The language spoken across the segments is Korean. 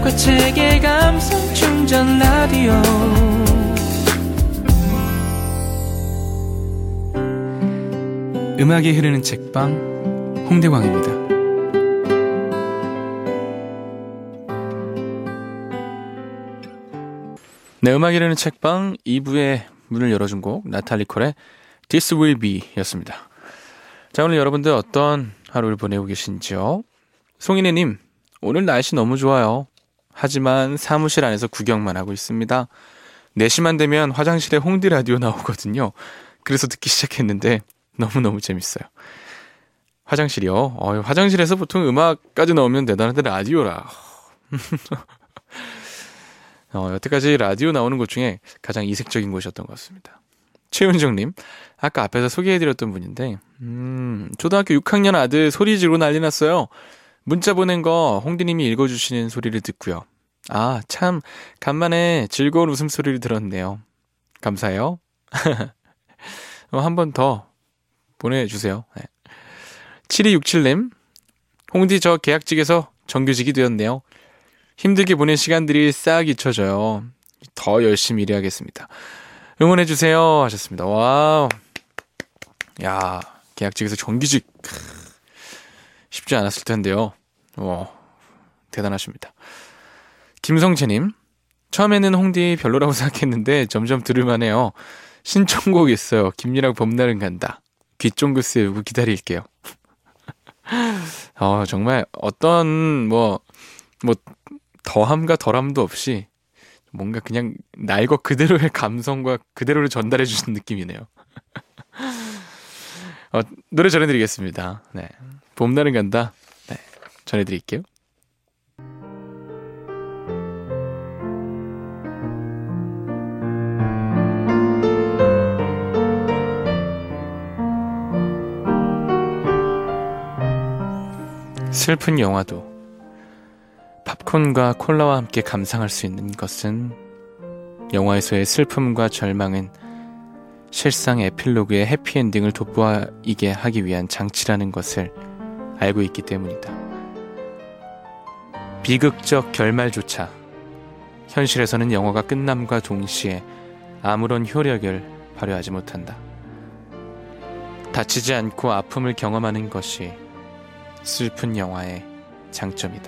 음악과 책의 감성 충전 라디오. 음악이 흐르는 책방 홍대광입니다. 네, 음악이 흐르는 책방 2부의 문을 열어준 곡 나탈리 콜의 This Will Be 였습니다. 자, 오늘 여러분들 어떤 하루를 보내고 계신지요? 송인혜님, 오늘 날씨 너무 좋아요. 하지만 사무실 안에서 구경만 하고 있습니다. 4시만 되면 화장실에 홍대 라디오 나오거든요. 그래서 듣기 시작했는데 너무너무 재밌어요. 화장실이요? 화장실에서 보통 음악까지 나오면 대단한데 라디오라. 여태까지 라디오 나오는 곳 중에 가장 이색적인 곳이었던 것 같습니다. 최은정님, 아까 앞에서 소개해드렸던 분인데 초등학교 6학년 아들 소리 지르고 난리 났어요. 문자 보낸 거 홍디님이 읽어주시는 소리를 듣고요. 아, 참 간만에 즐거운 웃음소리를 들었네요. 감사해요. 한 번 더 보내주세요. 네. 7267님, 홍디 저 계약직에서 정규직이 되었네요. 힘들게 보낸 시간들이 싹 잊혀져요. 더 열심히 일해야겠습니다. 응원해주세요 하셨습니다. 와우. 야, 계약직에서 정규직 쉽지 않았을 텐데요. 대단하십니다. 김성채님, 처음에는 홍디 별로라고 생각했는데 점점 들을만해요. 신청곡 있어요. 김유랑 봄날은 간다. 귀 쫑긋 세우고 기다릴게요. 정말 어떤 더함과 덜함도 없이 뭔가 그냥 날 것 그대로의 감성과 그대로를 전달해 주신 느낌이네요. 노래 전해드리겠습니다. 네, 봄날은 간다. 네, 전해드릴게요. 슬픈 영화도 팝콘과 콜라와 함께 감상할 수 있는 것은 영화에서의 슬픔과 절망은 실상 에필로그의 해피엔딩을 돋보이게 하기 위한 장치라는 것을 알고 있기 때문이다. 비극적 결말조차 현실에서는 영화가 끝남과 동시에 아무런 효력을 발휘하지 못한다. 다치지 않고 아픔을 경험하는 것이 슬픈 영화의 장점이다.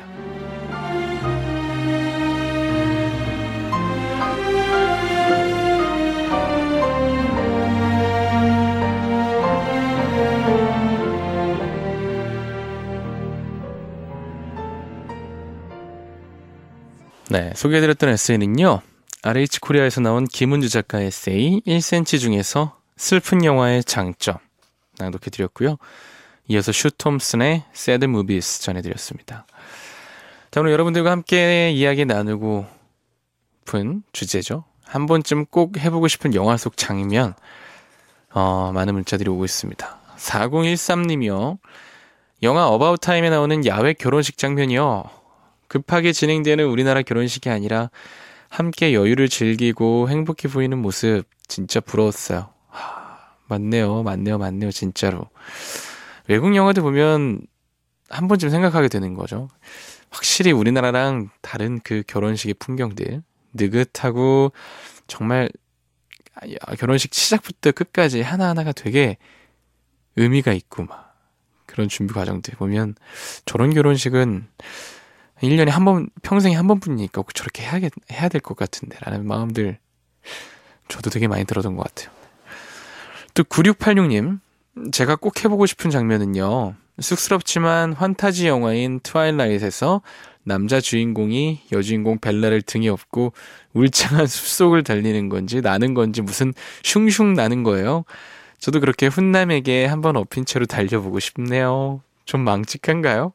네, 소개해드렸던 에세이는요, RH코리아에서 나온 김은주 작가의 에세이 1cm 중에서 슬픈 영화의 장점 낭독해드렸고요. 이어서 슈 톰슨의 Sad Movies 전해드렸습니다. 자, 오늘 여러분들과 함께 이야기 나누고 싶은 주제죠. 한 번쯤 꼭 해보고 싶은 영화 속 장면, 많은 문자들이 오고 있습니다. 4013님이요. 영화 어바웃 타임에 나오는 야외 결혼식 장면이요. 급하게 진행되는 우리나라 결혼식이 아니라 함께 여유를 즐기고 행복해 보이는 모습 진짜 부러웠어요. 맞네요, 진짜로. 외국 영화들 보면 한 번쯤 생각하게 되는 거죠. 확실히 우리나라랑 다른 그 결혼식의 풍경들, 느긋하고 정말 결혼식 시작부터 끝까지 하나하나가 되게 의미가 있고 막 그런 준비 과정들 보면 저런 결혼식은 1년에 한 번, 평생에 한 번뿐이니까 꼭 저렇게 해야 될 것 같은데 라는 마음들 저도 되게 많이 들었던 것 같아요. 또 9686님, 제가 꼭 해보고 싶은 장면은요, 쑥스럽지만 환타지 영화인 트와일라잇에서 남자 주인공이 여주인공 벨라를 등에 업고 울창한 숲속을 달리는 건지 나는 건지 무슨 슝슝 나는 거예요. 저도 그렇게 훈남에게 한번 업힌 채로 달려보고 싶네요. 좀 망측한가요?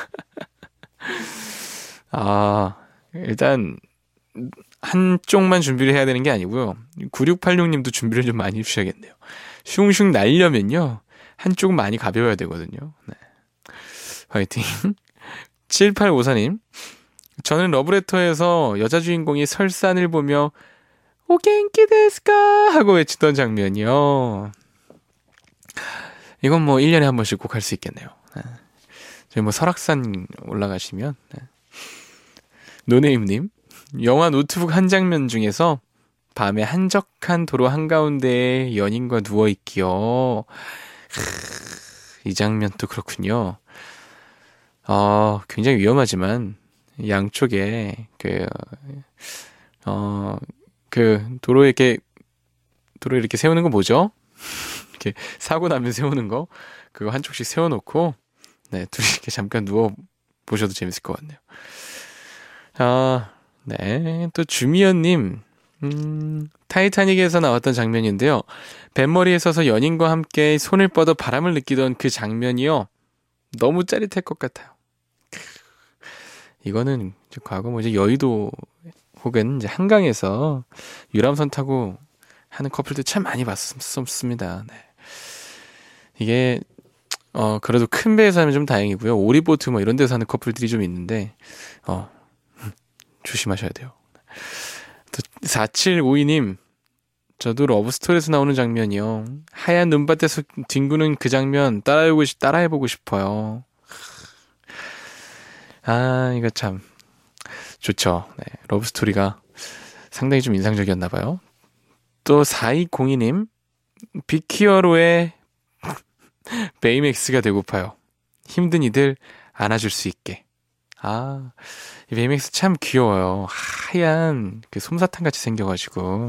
일단 한쪽만 준비를 해야 되는 게 아니고요. 9686님도 준비를 좀 많이 해주셔야겠네요. 슝슝 날려면요, 한쪽은 많이 가벼워야 되거든요. 네. 화이팅. 7854님, 저는 러브레터에서 여자 주인공이 설산을 보며 오 겐키 데스까 하고 외치던 장면이요. 이건 뭐 1년에 한 번씩 꼭 할 수 있겠네요. 네. 저희 뭐 설악산 올라가시면 노네임님, 영화 노트북 한 장면 중에서 밤에 한적한 도로 한가운데에 연인과 누워있기요. 이 장면도 그렇군요. 굉장히 위험하지만 양쪽에 도로에 이렇게 세우는 거 뭐죠? 이렇게 사고 나면 세우는 거, 그거 한쪽씩 세워놓고, 네, 둘이 이렇게 잠깐 누워 보셔도 재밌을 것 같네요. 네, 또 주미연님, 타이타닉에서 나왔던 장면인데요. 뱃머리에 서서 연인과 함께 손을 뻗어 바람을 느끼던 그 장면이요. 너무 짜릿할 것 같아요. 이거는 과거 이제 여의도 혹은 이제 한강에서 유람선 타고 하는 커플들 참 많이 봤었습니다. 네. 이게 그래도 큰 배에서 하면 좀 다행이고요. 오리보트 이런 데서 하는 커플들이 좀 있는데 조심하셔야 돼요. 또 4752님, 저도 러브스토리에서 나오는 장면이요. 하얀 눈밭에서 뒹구는 그 장면 따라해보고 싶어요. 이거 참 좋죠. 네, 러브스토리가 상당히 좀 인상적이었나봐요. 또 4202님, 빅히어로의 베이맥스가 되고파요. 힘든 이들 안아줄 수 있게. 이 베이맥스 참 귀여워요. 하얀 그 솜사탕 같이 생겨가지고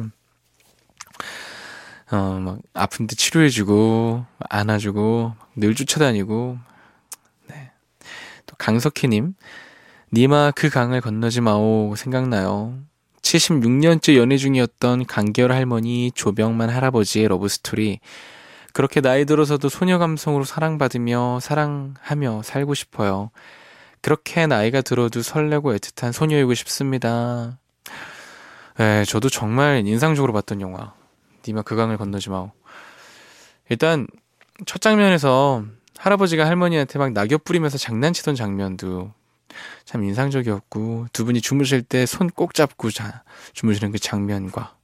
막 아픈데 치료해주고 안아주고 늘 쫓아다니고. 네. 또 강석희님, 니마 그 강을 건너지 마오 생각나요. 76년째 연애 중이었던 강계열 할머니, 조병만 할아버지의 러브스토리. 그렇게 나이 들어서도 소녀 감성으로 사랑받으며 사랑하며 살고 싶어요. 그렇게 나이가 들어도 설레고 애틋한 소녀이고 싶습니다. 네, 저도 정말 인상적으로 봤던 영화 니마 그 강을 건너지 마오. 일단 첫 장면에서 할아버지가 할머니한테 막 낙엽 뿌리면서 장난치던 장면도 참 인상적이었고, 두 분이 주무실 때 손 꼭 잡고 주무시는 그 장면과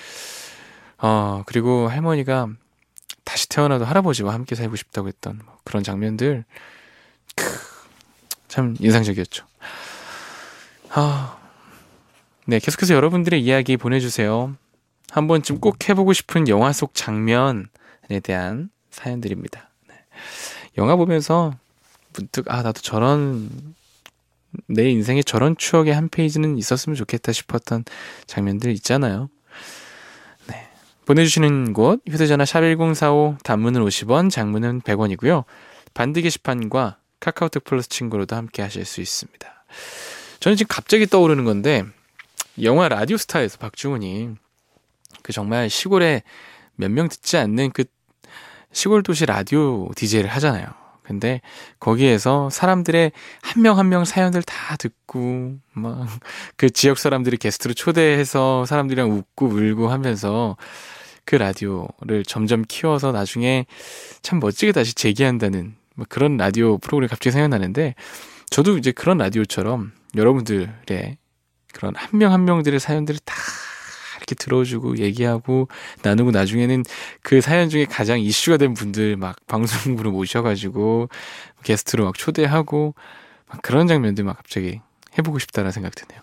그리고 할머니가 다시 태어나도 할아버지와 함께 살고 싶다고 했던 그런 장면들 참 인상적이었죠. 네, 계속해서 여러분들의 이야기 보내주세요. 한 번쯤 꼭 해보고 싶은 영화 속 장면에 대한 사연들입니다. 네. 영화 보면서 문득 나도 내 인생에 저런 추억의 한 페이지는 있었으면 좋겠다 싶었던 장면들 있잖아요. 네. 보내주시는 곳 휴대전화 샵1045, 단문은 50원, 장문은 100원이고요. 반드 게시판과 카카오톡 플러스 친구로도 함께 하실 수 있습니다. 저는 지금 갑자기 떠오르는 건데, 영화 라디오스타에서 박중훈이 그 정말 시골에 몇 명 듣지 않는 그 시골 도시 라디오 DJ를 하잖아요. 근데 거기에서 사람들의 한 명 한 명 사연들 다 듣고 막 그 지역 사람들이 게스트로 초대해서 사람들이랑 웃고 울고 하면서 그 라디오를 점점 키워서 나중에 참 멋지게 다시 재기한다는 그런 라디오 프로그램이 갑자기 생각나는데, 저도 이제 그런 라디오처럼 여러분들의 그런 한 명 한 명들의 사연들을 다 이렇게 들어주고 얘기하고 나누고, 나중에는 그 사연 중에 가장 이슈가 된 분들 막 방송국으로 모셔가지고 게스트로 막 초대하고 막 그런 장면들 막 갑자기 해보고 싶다는 생각이 드네요.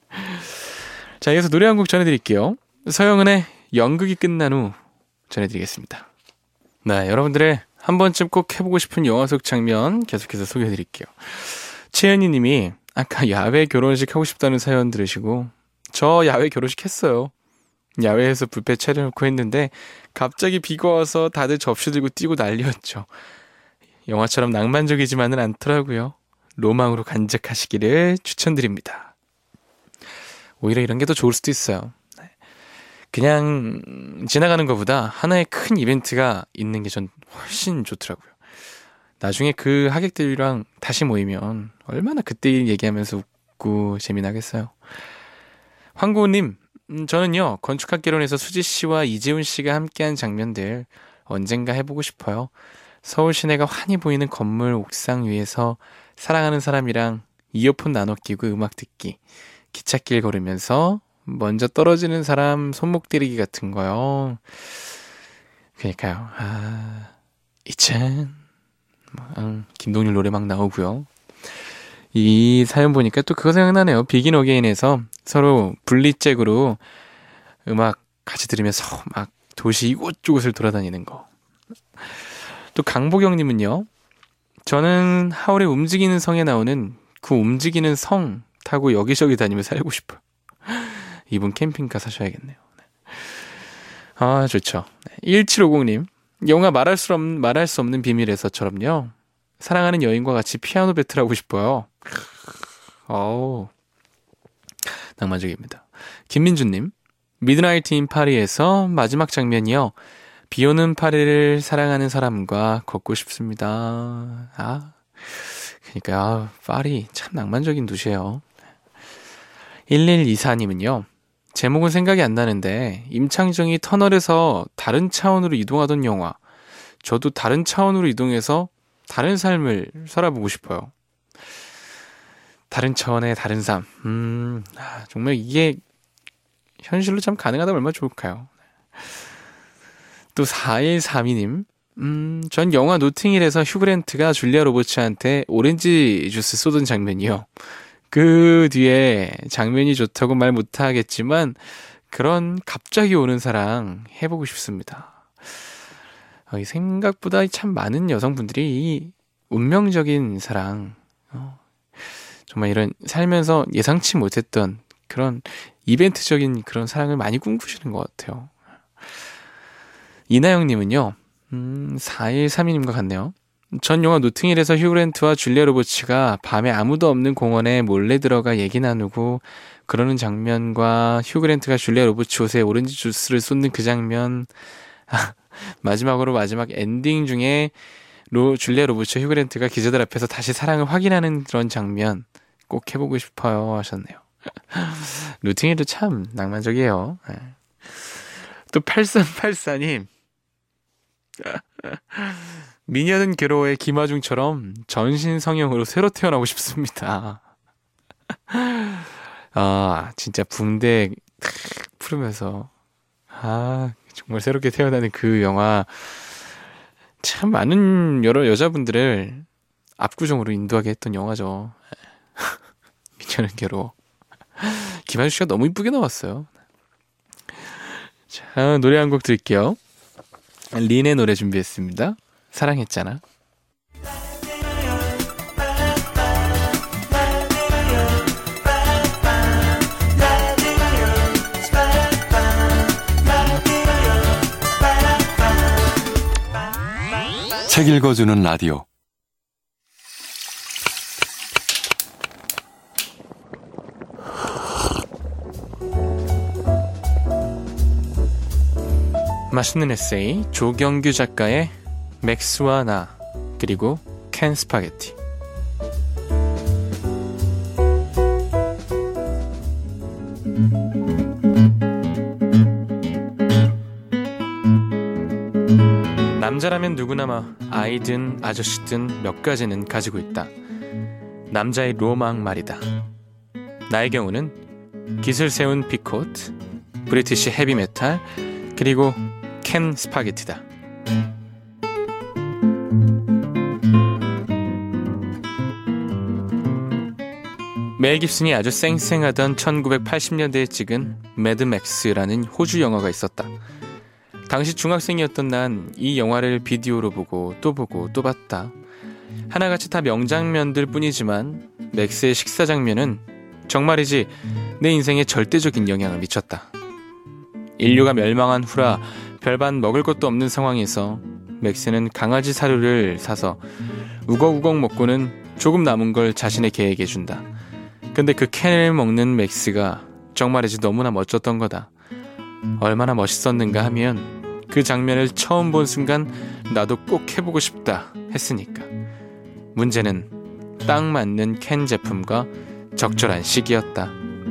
자, 여기서 노래 한 곡 전해드릴게요. 서영은의 연극이 끝난 후 전해드리겠습니다. 네, 여러분들의 한 번쯤 꼭 해보고 싶은 영화 속 장면 계속해서 소개해드릴게요. 최현희 님이 아까 야외 결혼식 하고 싶다는 사연 들으시고, 저 야외 결혼식 했어요. 야외에서 뷔페 차려놓고 했는데 갑자기 비가 와서 다들 접시 들고 뛰고 난리였죠. 영화처럼 낭만적이지만은 않더라고요. 로망으로 간직하시기를 추천드립니다. 오히려 이런 게 더 좋을 수도 있어요. 그냥 지나가는 것보다 하나의 큰 이벤트가 있는 게 전 훨씬 좋더라고요. 나중에 그 하객들이랑 다시 모이면 얼마나 그때 일 얘기하면서 웃고 재미나겠어요. 황고우님, 저는요 건축학개론에서 수지씨와 이재훈씨가 함께한 장면들 언젠가 해보고 싶어요. 서울 시내가 환히 보이는 건물 옥상 위에서 사랑하는 사람이랑 이어폰 나눠 끼고 음악 듣기, 기찻길 걸으면서 먼저 떨어지는 사람 손목 때리기 같은 거요. 그러니까요. 이젠 김동률 노래 막 나오고요. 이 사연 보니까 또 그거 생각나네요. 비긴 어게인에서 서로 분리잭으로 음악 같이 들으면서 막 도시 이곳저곳을 돌아다니는 거. 또 강보경님은요. 저는 하울의 움직이는 성에 나오는 그 움직이는 성 타고 여기저기 다니며 살고 싶어요. 이분 캠핑카 사셔야겠네요. 아, 좋죠. 1750님. 영화 말할 수 없는 비밀에서처럼요. 사랑하는 여인과 같이 피아노 배틀하고 싶어요. 어우, 낭만적입니다. 김민주님. 미드나이트 인 파리에서 마지막 장면이요. 비 오는 파리를 사랑하는 사람과 걷고 싶습니다. 그러니까 파리 참 낭만적인 도시예요. 1124님은요. 제목은 생각이 안 나는데 임창정이 터널에서 다른 차원으로 이동하던 영화. 저도 다른 차원으로 이동해서 다른 삶을 살아보고 싶어요. 다른 차원의 다른 삶. 정말 이게 현실로 참 가능하다면 얼마나 좋을까요? 또 4132님. 전 영화 노팅힐에서 휴그랜트가 줄리아 로버츠한테 오렌지 주스 쏟은 장면이요. 그 뒤에 장면이 좋다고 말 못하겠지만 그런 갑자기 오는 사랑 해보고 싶습니다. 생각보다 참 많은 여성분들이 이 운명적인 사랑, 정말 이런 살면서 예상치 못했던 그런 이벤트적인 그런 사랑을 많이 꿈꾸시는 것 같아요. 이나영님은요. 4132님과 같네요. 전 영화 노팅힐에서 휴그랜트와 줄리아 로버츠가 밤에 아무도 없는 공원에 몰래 들어가 얘기 나누고 그러는 장면과 휴그랜트가 줄리아 로버츠 옷에 오렌지 주스를 쏟는 그 장면, 마지막으로 마지막 엔딩 중에 줄리아 로버츠 휴그랜트가 기자들 앞에서 다시 사랑을 확인하는 그런 장면 꼭 해보고 싶어요 하셨네요. 노팅힐도 참 낭만적이에요. 또 8384님. 미녀는 괴로워의 김하중처럼 전신 성형으로 새로 태어나고 싶습니다. 진짜 붕대 풀으면서 정말 새롭게 태어나는 그 영화 참 많은 여러 여자분들을 압구정으로 인도하게 했던 영화죠. 미녀는 괴로워. 김하중 씨가 너무 이쁘게 나왔어요. 자, 노래 한 곡 들을게요. 린의 노래 준비했습니다. 사랑했잖아. 책 읽어주는 라디오. 맛있는 에세이 조경규 작가의 맥스와 나 그리고 캔 스파게티. 남자라면 누구나 아이든 아저씨든 몇 가지는 가지고 있다. 남자의 로망 말이다. 나의 경우는 깃을 세운 피코트, 브리티시 헤비메탈, 그리고 캔 스파게티다. 멜 깁슨이 아주 쌩쌩하던 1980년대에 찍은 매드맥스라는 호주 영화가 있었다. 당시 중학생이었던 난 이 영화를 비디오로 보고 또 봤다. 하나같이 다 명장면들 뿐이지만 맥스의 식사 장면은 정말이지 내 인생에 절대적인 영향을 미쳤다. 인류가 멸망한 후라 별반 먹을 것도 없는 상황에서 맥스는 강아지 사료를 사서 우걱우걱 먹고는 조금 남은 걸 자신의 개에게 준다. 근데 그 캔을 먹는 맥스가 정말이지 너무나 멋졌던 거다. 얼마나 멋있었는가 하면 그 장면을 처음 본 순간 나도 꼭 해보고 싶다 했으니까. 문제는 딱 맞는 캔 제품과 적절한 시기였다.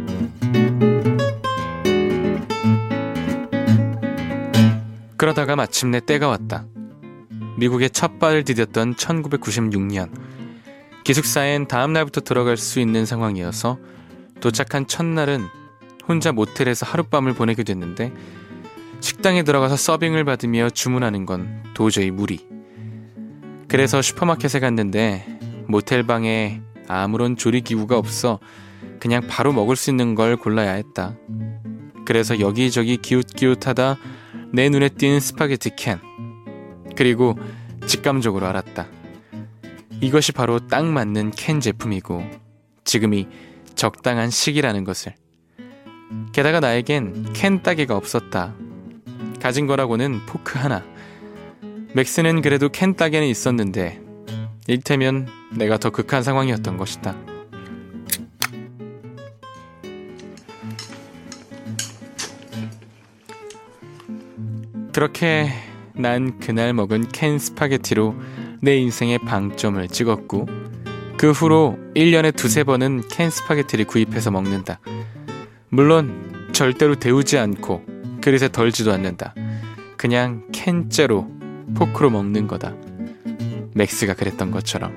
그러다가 마침내 때가 왔다. 미국에 첫 발을 디뎠던 1996년. 기숙사엔 다음 날부터 들어갈 수 있는 상황이어서 도착한 첫날은 혼자 모텔에서 하룻밤을 보내게 됐는데 식당에 들어가서 서빙을 받으며 주문하는 건 도저히 무리. 그래서 슈퍼마켓에 갔는데 모텔방에 아무런 조리기구가 없어 그냥 바로 먹을 수 있는 걸 골라야 했다. 그래서 여기저기 기웃기웃하다 내 눈에 띈 스파게티 캔. 그리고 직감적으로 알았다. 이것이 바로 딱 맞는 캔 제품이고 지금이 적당한 시기라는 것을. 게다가 나에겐 캔 따개가 없었다. 가진 거라고는 포크 하나. 맥스는 그래도 캔 따개는 있었는데 일테면 내가 더 극한 상황이었던 것이다. 그렇게 난 그날 먹은 캔 스파게티로 내 인생의 방점을 찍었고 그 후로 1년에 2-3번은 캔 스파게티를 구입해서 먹는다. 물론 절대로 데우지 않고 그릇에 덜지도 않는다. 그냥 캔째로 포크로 먹는 거다. 맥스가 그랬던 것처럼.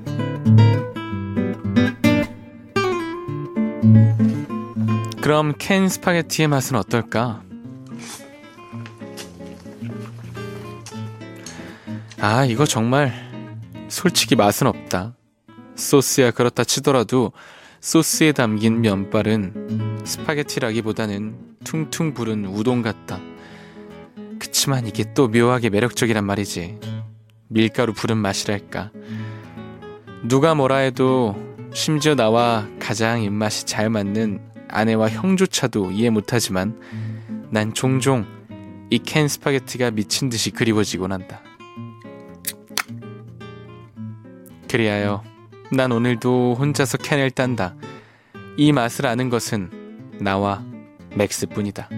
그럼 캔 스파게티의 맛은 어떨까? 아, 이거 정말 솔직히 맛은 없다. 소스야 그렇다 치더라도 소스에 담긴 면발은 스파게티라기보다는 퉁퉁 부른 우동 같다. 그치만 이게 또 묘하게 매력적이란 말이지. 밀가루 부른 맛이랄까. 누가 뭐라 해도 심지어 나와 가장 입맛이 잘 맞는 아내와 형조차도 이해 못하지만 난 종종 이 캔 스파게티가 미친 듯이 그리워지곤 한다. 그리하여 난 오늘도 혼자서 캔을 딴다. 이 맛을 아는 것은 나와 맥스뿐이다.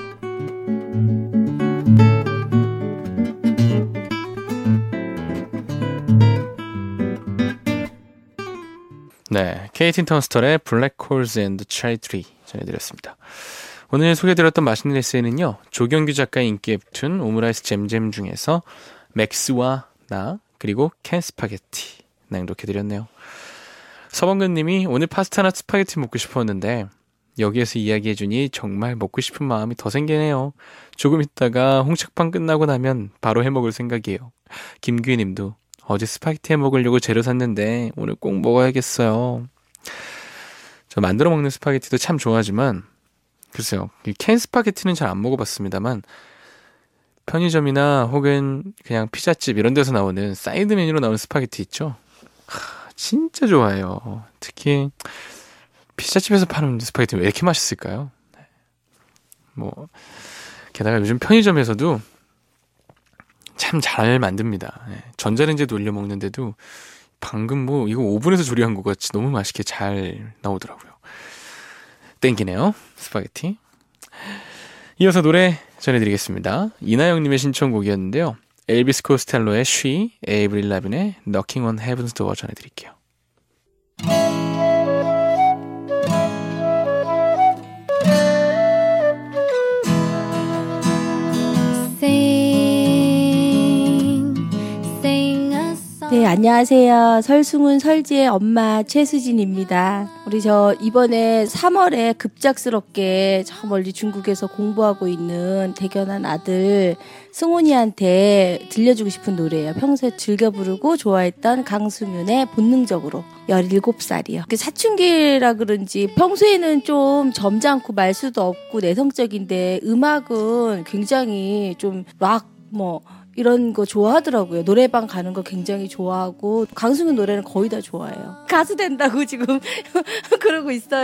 네, 케이틴 턴스털의 블랙 홀즈 앤드 차이 트리 전해드렸습니다. 오늘 소개해드렸던 맛있는 에세이는요, 조경규 작가의 인기 웹툰 오므라이스 잼잼 중에서 맥스와 나 그리고 캔 스파게티 낭독해드렸네요. 서범근님이 오늘 파스타나 스파게티 먹고 싶었는데 여기에서 이야기해주니 정말 먹고 싶은 마음이 더 생기네요. 조금 있다가 홍식판 끝나고 나면 바로 해먹을 생각이에요. 김규희님도 어제 스파게티 해먹으려고 재료 샀는데 오늘 꼭 먹어야겠어요. 저 만들어 먹는 스파게티도 참 좋아하지만 글쎄요, 캔 스파게티는 잘 안 먹어봤습니다만 편의점이나 혹은 그냥 피자집 이런 데서 나오는 사이드 메뉴로 나오는 스파게티 있죠? 진짜 좋아해요. 특히 피자집에서 파는 스파게티 왜 이렇게 맛있을까요? 뭐 게다가 요즘 편의점에서도 참 잘 만듭니다. 전자레인지에 돌려 먹는데도 방금 뭐 이거 오븐에서 조리한 것 같이 너무 맛있게 잘 나오더라고요. 땡기네요, 스파게티. 이어서 노래 전해드리겠습니다. 이나영님의 신청곡이었는데요. 엘비스 코스텔로의 She, 에이브릴 라빈의 Knocking on Heaven's Door 전해드릴게요. 네, 안녕하세요. 설승훈 설지의 엄마 최수진입니다. 우리 저 이번에 3월에 급작스럽게 저 멀리 중국에서 공부하고 있는 대견한 아들 승훈이한테 들려주고 싶은 노래예요. 평소에 즐겨 부르고 좋아했던 강수윤의 본능적으로. 17살이요. 사춘기라 그런지 평소에는 좀 점잖고 말수도 없고 내성적인데 음악은 굉장히 좀 락 이런 거 좋아하더라고요. 노래방 가는 거 굉장히 좋아하고 강수민 노래는 거의 다 좋아해요. 가수 된다고 지금 그러고 있어요.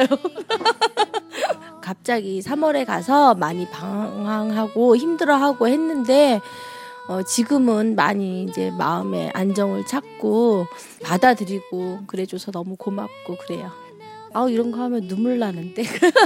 갑자기 3월에 가서 많이 방황하고 힘들어하고 했는데 지금은 많이 이제 마음의 안정을 찾고 받아들이고 그래줘서 너무 고맙고 그래요. 이런 거 하면 눈물 나는데.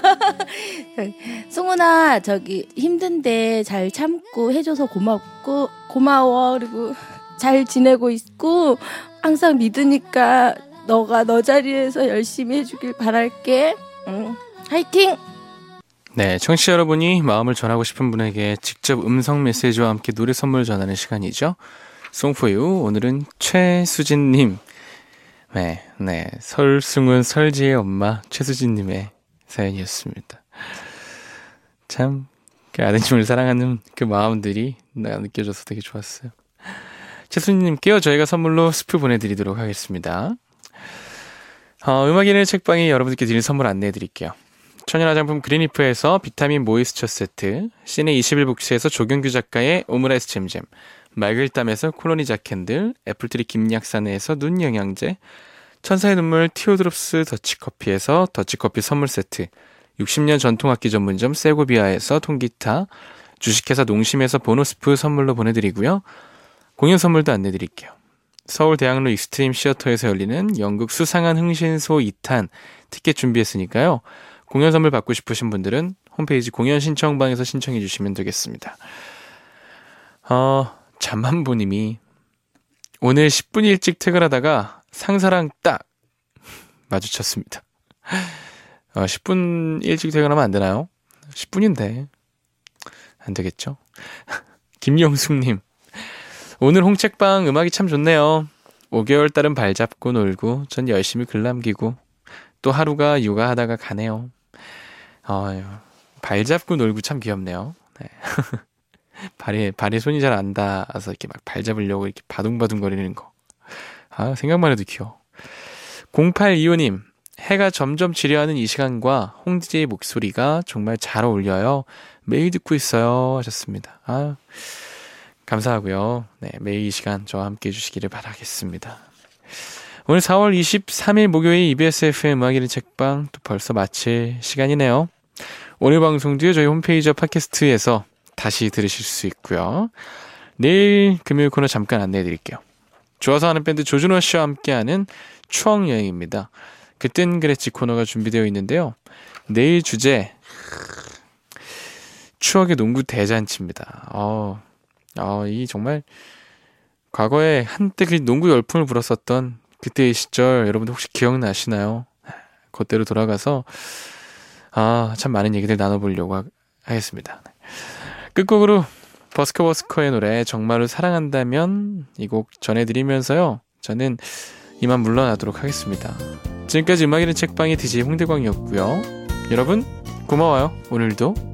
승훈아, 저기 힘든데 잘 참고 해줘서 고마워. 그리고 잘 지내고 있고 항상 믿으니까 너가 너 자리에서 열심히 해주길 바랄게. 화이팅! 네, 청취자 여러분이 마음을 전하고 싶은 분에게 직접 음성 메시지와 함께 노래 선물 전하는 시간이죠. 송포유, 오늘은 최수진님. 네, 설승훈 설지의 엄마 최수진님의 사연이었습니다. 참, 그 아드님을 사랑하는 그 마음들이 내가 느껴져서 되게 좋았어요. 최수진님께요, 저희가 선물로 스프 보내드리도록 하겠습니다. 음악인의 책방이 여러분들께 드리는 선물 안내해드릴게요. 천연 화장품 그린리프에서 비타민 모이스처 세트, 시내 21북스에서 조경규 작가의 오므라이스 잼잼, 말글담에서 콜로니 자캔들, 애플트리 김약사네에서 눈 영양제, 천사의 눈물 티오드롭스 더치커피에서 더치커피 선물 세트, 60년 전통악기 전문점 세고비아에서 통기타, 주식회사 농심에서 보너스프 선물로 보내드리고요. 공연 선물도 안내드릴게요. 서울대학로 익스트림 시어터에서 열리는 연극 수상한 흥신소 2탄 티켓 준비했으니까요. 공연 선물 받고 싶으신 분들은 홈페이지 공연 신청방에서 신청해 주시면 되겠습니다. 잠만보님이 오늘 10분 일찍 퇴근하다가 상사랑 딱 마주쳤습니다. 10분 일찍 퇴근하면 안 되나요? 10분인데 안 되겠죠? 김영숙님, 오늘 홍책방 음악이 참 좋네요. 5개월 딸은 발 잡고 놀고 전 열심히 글 남기고 또 하루가 육아하다가 가네요. 발 잡고 놀고 참 귀엽네요. 네. 발에 손이 잘 안 닿아서 이렇게 막 발 잡으려고 이렇게 바둥바둥 거리는 거. 생각만 해도 귀여워. 0825님, 해가 점점 지려하는 이 시간과 홍디제이 목소리가 정말 잘 어울려요. 매일 듣고 있어요 하셨습니다. 감사하고요. 네, 매일 이 시간 저와 함께 해주시기를 바라겠습니다. 오늘 4월 23일 목요일 EBS FM 음악이는 책방 또 벌써 마칠 시간이네요. 오늘 방송도요 저희 홈페이지와 팟캐스트에서 다시 들으실 수 있고요. 내일 금요일 코너 잠깐 안내해드릴게요. 좋아서 하는 밴드 조준호 씨와 함께하는 추억여행입니다. 그땐 그랬지 코너가 준비되어 있는데요. 내일 주제 추억의 농구 대잔치입니다. 이 정말 과거에 한때 그 농구 열풍을 불었었던 그때의 시절 여러분들 혹시 기억나시나요? 그때로 돌아가서 참 많은 얘기들 나눠보려고 하겠습니다. 끝곡으로 버스커의 노래 정말로 사랑한다면 이 곡 전해드리면서요. 저는 이만 물러나도록 하겠습니다. 지금까지 음악이는 책방의 DJ 홍대광이었고요. 여러분 고마워요. 오늘도